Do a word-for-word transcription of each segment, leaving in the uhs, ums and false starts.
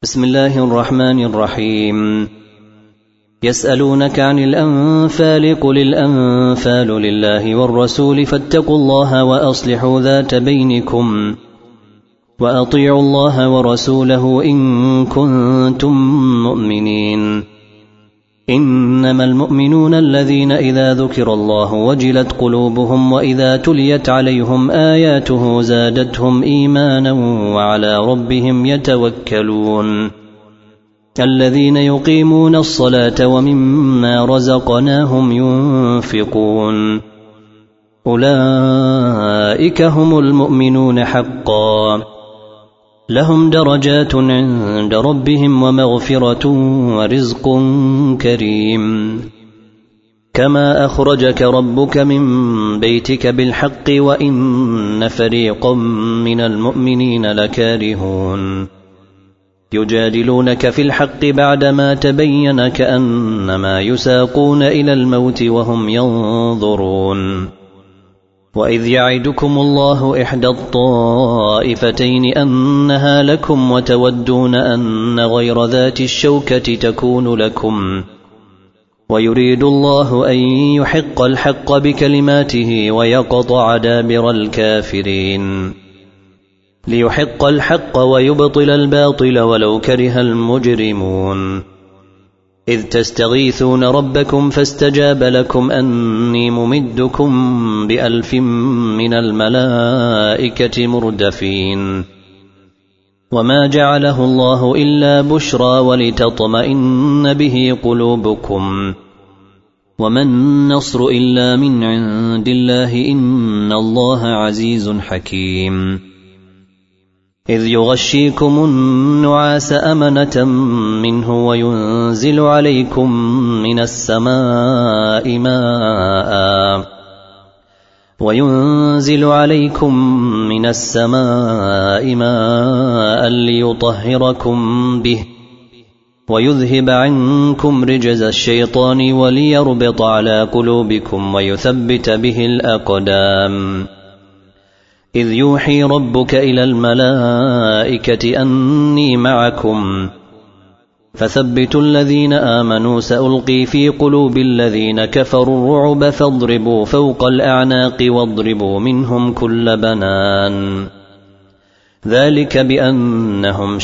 بسم الله الرحمن الرحيم. يسألونك عن الأنفال قل الأنفال لله والرسول فاتقوا الله وأصلحوا ذات بينكم وأطيعوا الله ورسوله إن كنتم مؤمنين. إنما المؤمنون الذين إذا ذكر الله وجلت قلوبهم وإذا تليت عليهم آياته زادتهم إيمانا وعلى ربهم يتوكلون. الذين يقيمون الصلاة ومما رزقناهم ينفقون أولئك هم المؤمنون حقا لهم درجات عند ربهم ومغفرة ورزق كريم. كما أخرجك ربك من بيتك بالحق وإن فريقا من المؤمنين لكارهون يجادلونك في الحق بعدما تبين كأنما يساقون إلى الموت وهم ينظرون. وإذ يعدكم الله إحدى الطائفتين أنها لكم وتودون أن غير ذات الشوكة تكون لكم ويريد الله أن يحق الحق بكلماته ويقطع دابر الكافرين ليحق الحق ويبطل الباطل ولو كره المجرمون. إذ تستغيثون ربكم فاستجاب لكم أني ممدكم بألف من الملائكة مردفين. وما جعله الله إلا بشرى ولتطمئن به قلوبكم وما النصر إلا من عند الله إن الله عزيز حكيم. إذ يغشيكم النعاس أمنة منه وينزل عليكم من السماء ماء وينزل عليكم من السماء ماء ليطهركم به ويذهب عنكم رجز الشيطان وليربط على قلوبكم ويثبت به الأقدام. إذ يوحي ربك إلى الملائكة أني معكم فثبتوا الذين آمنوا سألقي في قلوب الذين كفروا الرعب فاضربوا فوق الأعناق واضربوا منهم كل بنان. ذلك بأنهم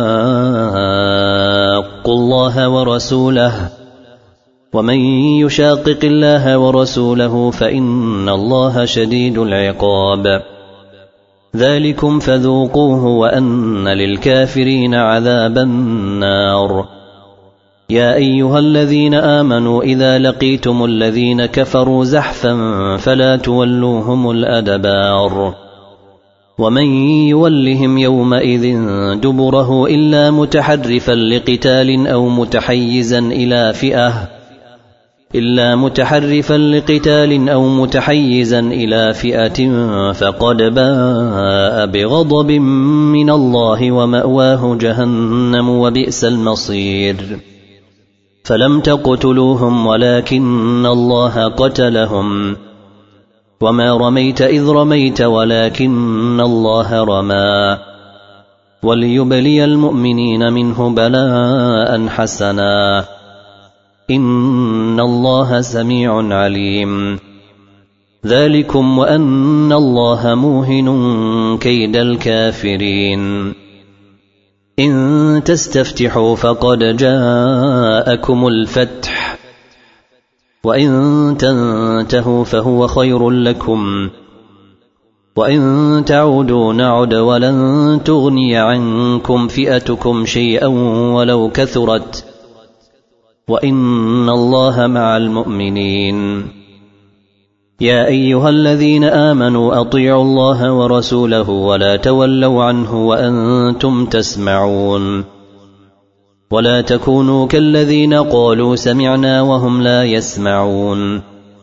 شاقوا الله ورسوله ومن يشاقق الله ورسوله فإن الله شديد العقاب. ذلكم فذوقوه وأن للكافرين عذاب النار. يا أيها الذين آمنوا إذا لقيتم الذين كفروا زحفا فلا تولوهم الأدبار. ومن يولهم يومئذ دبره إلا متحرفا لقتال أو متحيزا إلى فئة إلا متحرفا لقتال أو متحيزا إلى فئة فقد باء بغضب من الله ومأواه جهنم وبئس المصير. فلم تقتلوهم ولكن الله قتلهم وما رميت إذ رميت ولكن الله رمى وليبلي المؤمنين منه بلاء حسنا إن الله سميع عليم. ذلكم وأن الله موهن كيد الكافرين. إن تستفتحوا فقد جاءكم الفتح وإن تنتهوا فهو خير لكم وإن تعودوا نعد ولن تغني عنكم فئتكم شيئا ولو كثرت وإن الله مع المؤمنين. يا أيها الذين آمنوا أطيعوا الله ورسوله ولا تولوا عنه وأنتم تسمعون. ولا تكونوا كالذين قالوا سمعنا وهم لا يسمعون.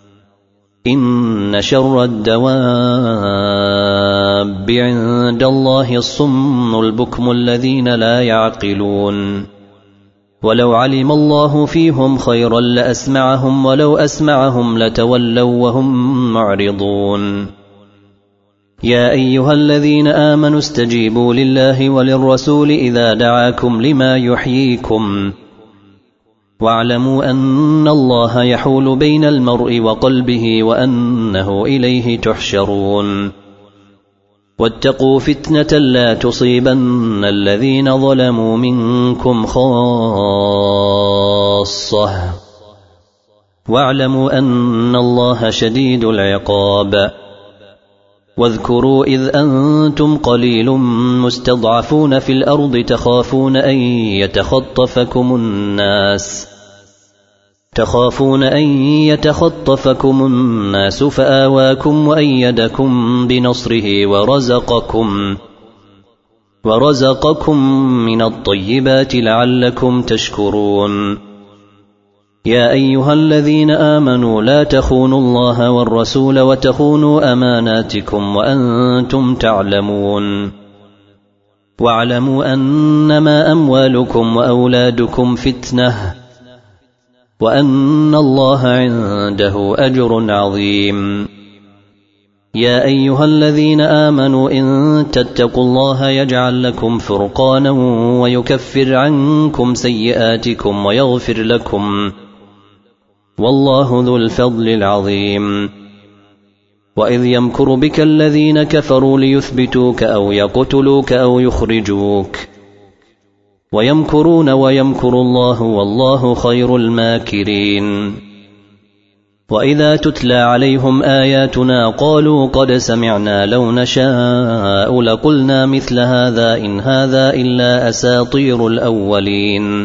إن شر الدواب عند الله الصم البكم الذين لا يعقلون. ولو علم الله فيهم خيرا لأسمعهم ولو أسمعهم لتولوا وهم معرضون. يا أيها الذين آمنوا استجيبوا لله وللرسول إذا دعاكم لما يحييكم واعلموا أن الله يحول بين المرء وقلبه وأنه إليه تحشرون واتقوا فتنة لا تصيبن الذين ظلموا منكم خاصة واعلموا أن الله شديد العقاب واذكروا إذ أنتم قليل مستضعفون في الأرض تخافون أن يتخطفكم الناس تخافون أن يتخطفكم الناس فآواكم وأيدكم بنصره ورزقكم ورزقكم من الطيبات لعلكم تشكرون يا أيها الذين آمنوا لا تخونوا الله والرسول وتخونوا أماناتكم وأنتم تعلمون واعلموا أنما أموالكم وأولادكم فتنة وأن الله عنده أجر عظيم يا أيها الذين آمنوا إن تتقوا الله يجعل لكم فرقانا ويكفر عنكم سيئاتكم ويغفر لكم والله ذو الفضل العظيم وإذ يمكر بك الذين كفروا ليثبتوك أو يقتلوك أو يخرجوك ويمكرون ويمكر الله والله خير الماكرين وإذا تتلى عليهم آياتنا قالوا قد سمعنا لو نشاء لقلنا مثل هذا إن هذا إلا أساطير الأولين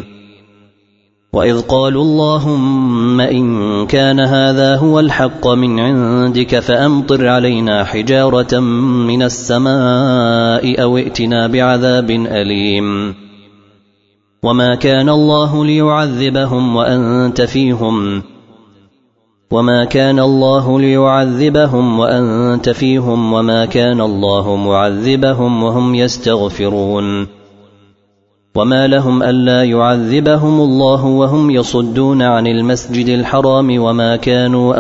وإذ قالوا اللهم إن كان هذا هو الحق من عندك فأمطر علينا حجارة من السماء أو ائتنا بعذاب أليم وما كان الله ليعذبهم وأنت فيهم وما كان الله ليعذبهم وأنت فيهم وما كان الله معذبهم وهم يستغفرون وما لهم ألا يعذبهم الله وهم يصدون عن المسجد الحرام وما كانوا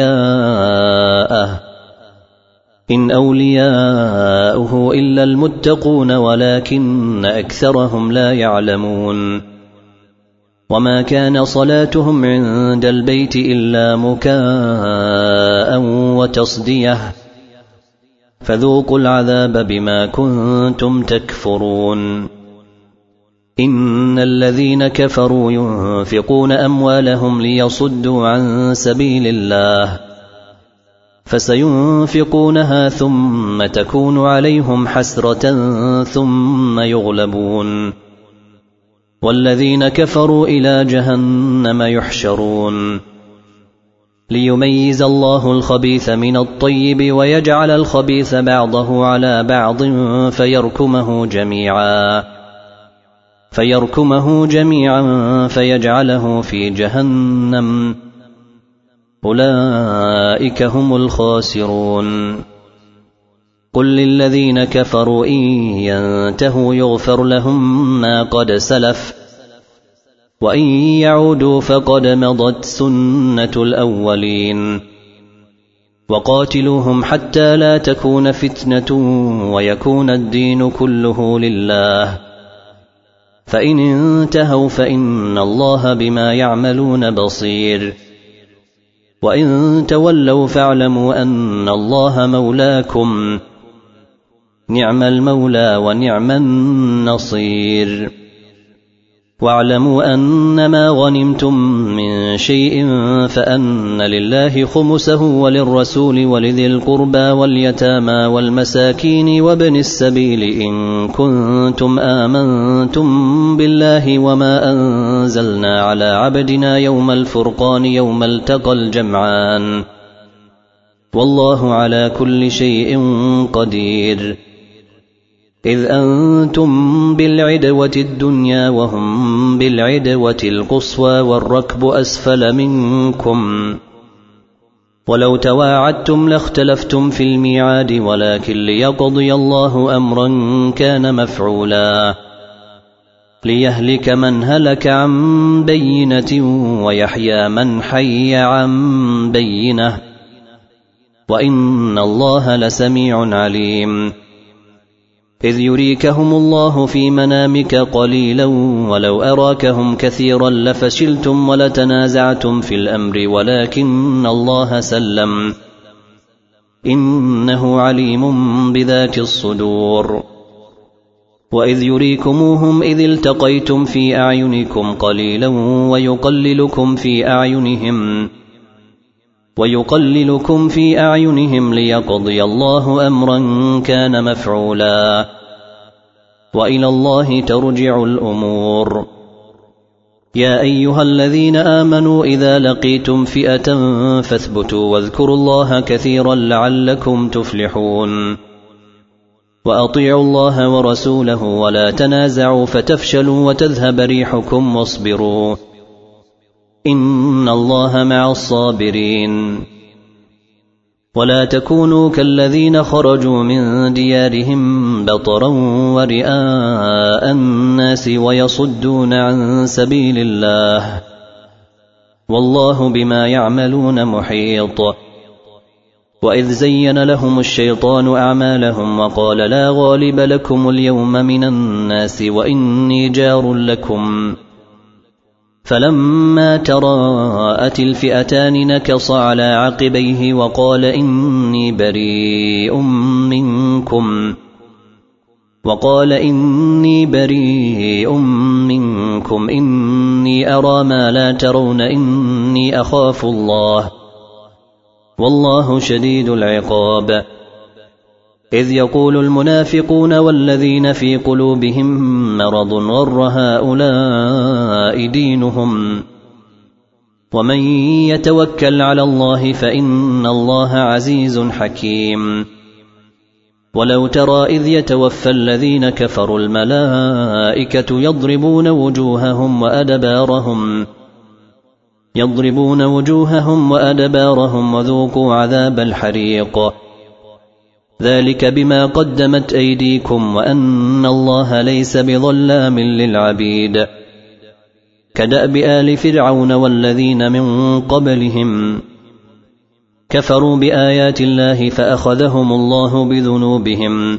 أولياءه إن أولياؤه إلا المتقون ولكن أكثرهم لا يعلمون وما كان صلاتهم عند البيت إلا مكاء وتصدية فذوقوا العذاب بما كنتم تكفرون إن الذين كفروا ينفقون أموالهم ليصدوا عن سبيل الله فسينفقونها ثم تكون عليهم حسرة ثم يغلبون والذين كفروا إلى جهنم يحشرون ليميز الله الخبيث من الطيب ويجعل الخبيث بعضه على بعض فيركمه جميعا فيركمه جميعا فيجعله في جهنم أولئك هم الخاسرون قل للذين كفروا إن ينتهوا يغفر لهم ما قد سلف وإن يعودوا فقد مضت سنة الأولين وقاتلوهم حتى لا تكون فتنة ويكون الدين كله لله فإن انتهوا فإن الله بما يعملون بصير وإن تولوا فاعلموا أن الله مولاكم نعم المولى ونعم النصير واعلموا أنما غنمتم من شيء فأن لله خمسه وللرسول ولذي القربى واليتامى والمساكين وابن السبيل إن كنتم آمنتم بالله وما أنزلنا على عبدنا يوم الفرقان يوم التقى الجمعان والله على كل شيء قدير إذ أنتم بالعدوة الدنيا وهم بالعدوة القصوى والركب أسفل منكم ولو تواعدتم لاختلفتم في الميعاد ولكن ليقضي الله أمرا كان مفعولا ليهلك من هلك عن بينة ويحيى من حي عن بينة وإن الله لسميع عليم إذ يريكهم الله في منامك قليلا ولو أراكهم كثيرا لفشلتم ولتنازعتم في الأمر ولكن الله سلم إنه عليم بذات الصدور وإذ يريكموهم إذ التقيتم في أعينكم قليلا ويقللكم في أعينهم ويقللكم في أعينهم ليقضي الله أمرا كان مفعولا وإلى الله ترجع الأمور يا أيها الذين آمنوا إذا لقيتم فئة فاثبتوا واذكروا الله كثيرا لعلكم تفلحون وأطيعوا الله ورسوله ولا تنازعوا فتفشلوا وتذهب ريحكم واصبروا إن الله مع الصابرين ولا تكونوا كالذين خرجوا من ديارهم بطرا ورئاء الناس ويصدون عن سبيل الله والله بما يعملون محيط وإذ زين لهم الشيطان أعمالهم وقال لا غالب لكم اليوم من الناس وإني جار لكم فلما تراءت الفئتان نكص على عقبيه وقال إني بريء منكم وقال إني بريء منكم إني أرى ما لا ترون إني أخاف الله والله شديد العقاب إذ يقول المنافقون والذين في قلوبهم مرض غر هؤلاء دينهم ومن يتوكل على الله فإن الله عزيز حكيم ولو ترى إذ يتوفى الذين كفروا الملائكة يضربون وجوههم وأدبارهم يضربون وجوههم وأدبارهم وذوقوا عذاب الحريق ذلك بما قدمت أيديكم وأن الله ليس بظلام للعبيد كدأب آل فرعون والذين من قبلهم كفروا بآيات الله فأخذهم الله بذنوبهم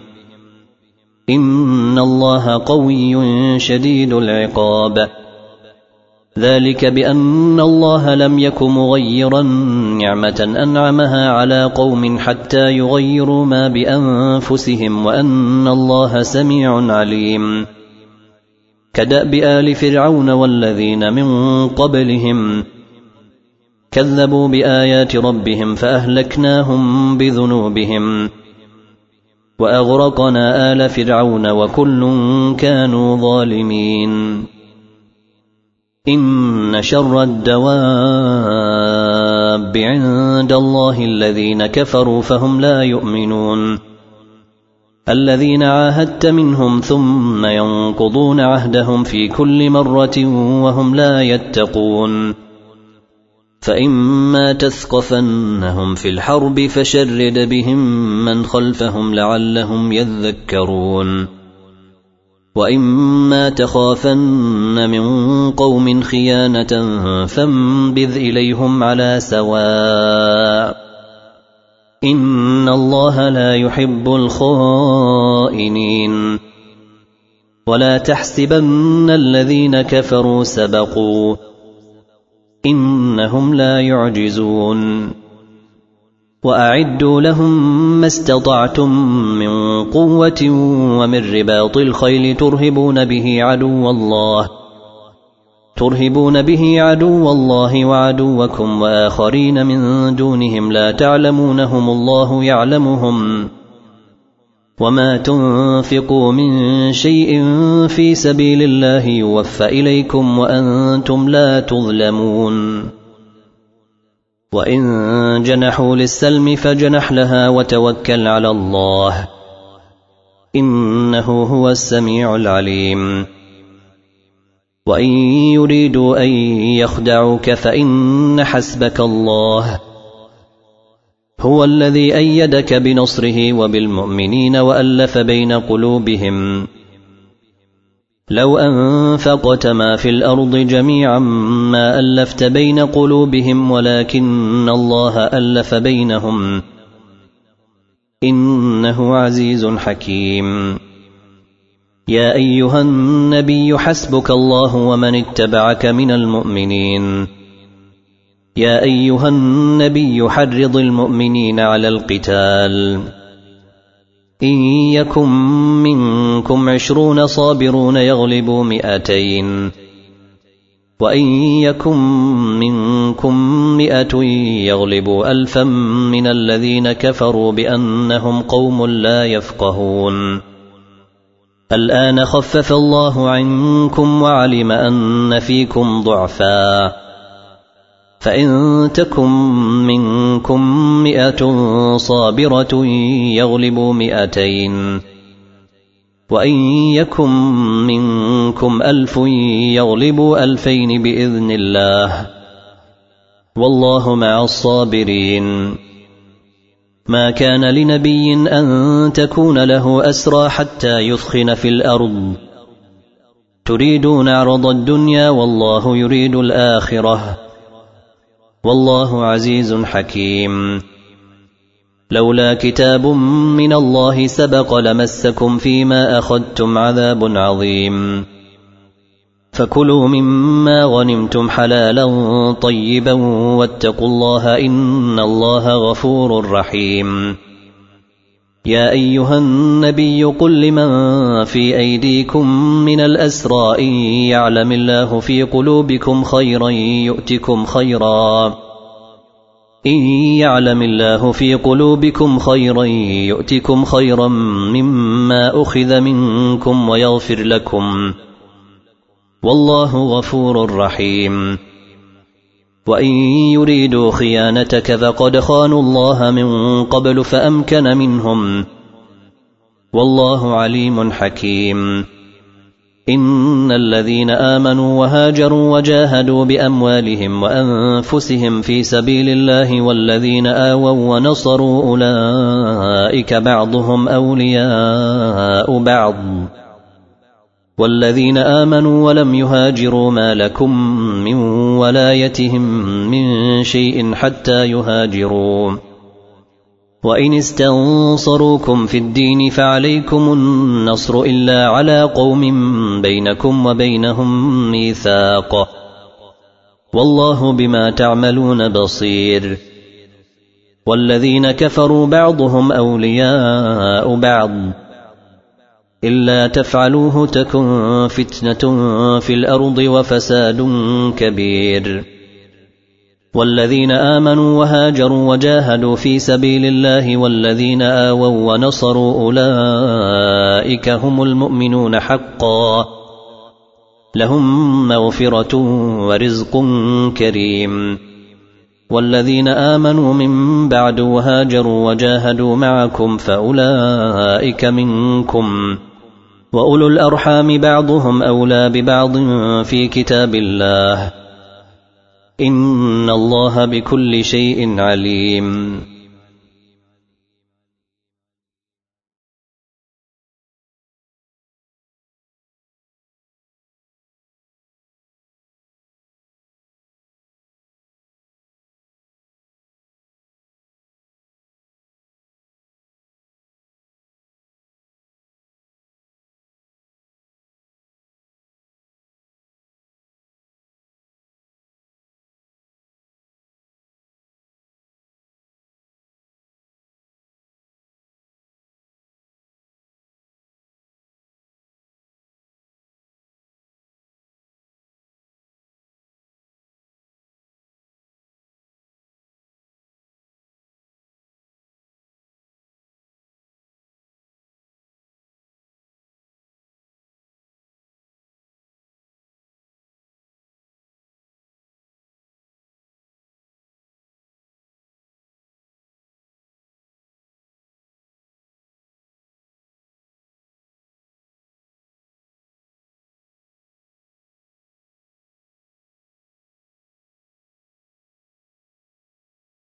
إن الله قوي شديد العقاب ذلك بأن الله لم يك مغيرا نعمة أنعمها على قوم حتى يغيروا ما بأنفسهم وأن الله سميع عليم كدأب آل فرعون والذين من قبلهم كذبوا بآيات ربهم فأهلكناهم بذنوبهم وأغرقنا آل فرعون وكل كانوا ظالمين إن شر الدواب عند الله الذين كفروا فهم لا يؤمنون الذين عاهدت منهم ثم ينقضون عهدهم في كل مرة وهم لا يتقون فإما تثقفنهم في الحرب فشرد بهم من خلفهم لعلهم يذكرون وإما تخافن من قوم خيانة فانبذ إليهم على سواء إن الله لا يحب الخائنين ولا تحسبن الذين كفروا سبقوا إنهم لا يعجزون وأعدوا لهم ما استطعتم من قوة ومن رباط الخيل ترهبون به عدو الله ترهبون به عدو الله وعدوكم وآخرين من دونهم لا تعلمونهم الله يعلمهم وما تنفقوا من شيء في سبيل الله يوفى إليكم وأنتم لا تظلمون وإن جنحوا للسلم فجنح لها وتوكل على الله إنه هو السميع العليم وإن يريدوا أن يخدعوك فإن حسبك الله هو الذي أيدك بنصره وبالمؤمنين وألف بين قلوبهم لو أنفقت ما في الأرض جميعا ما ألفت بين قلوبهم ولكن الله ألف بينهم إنه عزيز حكيم. يا أيها النبي حسبك الله ومن اتبعك من المؤمنين. يا أيها النبي حرض المؤمنين على القتال. إن يكن منكم عشرون صابرون يغلبوا مئتين وإن يكن منكم مئة يغلبوا ألفا من الذين كفروا بأنهم قوم لا يفقهون. الآن خفف الله عنكم وعلم أن فيكم ضعفا فإن تكن منكم مئة صابرة يغلبوا مئتين وإن يكن منكم ألف يغلبوا ألفين بإذن الله والله مع الصابرين. ما كان لنبي أن تكون له أسرى حتى يثخن في الأرض تريدون عرض الدنيا والله يريد الآخرة والله عزيز حكيم. لولا كتاب من الله سبق لمسكم فيما أخذتم عذاب عظيم. فكلوا مما غنمتم حلالا طيبا واتقوا الله إن الله غفور رحيم. يا أيها النبي قل لمن في أيديكم من الأسرى إن يعلم الله في قلوبكم خيرا يؤتكم خيرا إن يعلم الله في قلوبكم خيرا يؤتكم خيرا مما أخذ منكم ويغفر لكم والله غفور رحيم. وإن يريدوا خيانتك فقد خانوا الله من قبل فأمكن منهم والله عليم حكيم. إن الذين آمنوا وهاجروا وجاهدوا بأموالهم وأنفسهم في سبيل الله والذين آووا ونصروا أولئك بعضهم أولياء بعض والذين آمنوا ولم يهاجروا ما لكم من ولايتهم من شيء حتى يهاجروا. وإن استنصروكم في الدين فعليكم النصر إلا على قوم بينكم وبينهم ميثاق والله بما تعملون بصير. والذين كفروا بعضهم أولياء بعض إلا تفعلوه تكن فتنة في الأرض وفساد كبير. والذين آمنوا وهاجروا وجاهدوا في سبيل الله والذين آووا ونصروا أولئك هم المؤمنون حقا لهم مغفرة ورزق كريم. والذين آمنوا من بعد وهاجروا وجاهدوا معكم فأولئك منكم وأولو الأرحام بعضهم أولى ببعض في كتاب الله إن الله بكل شيء عليم.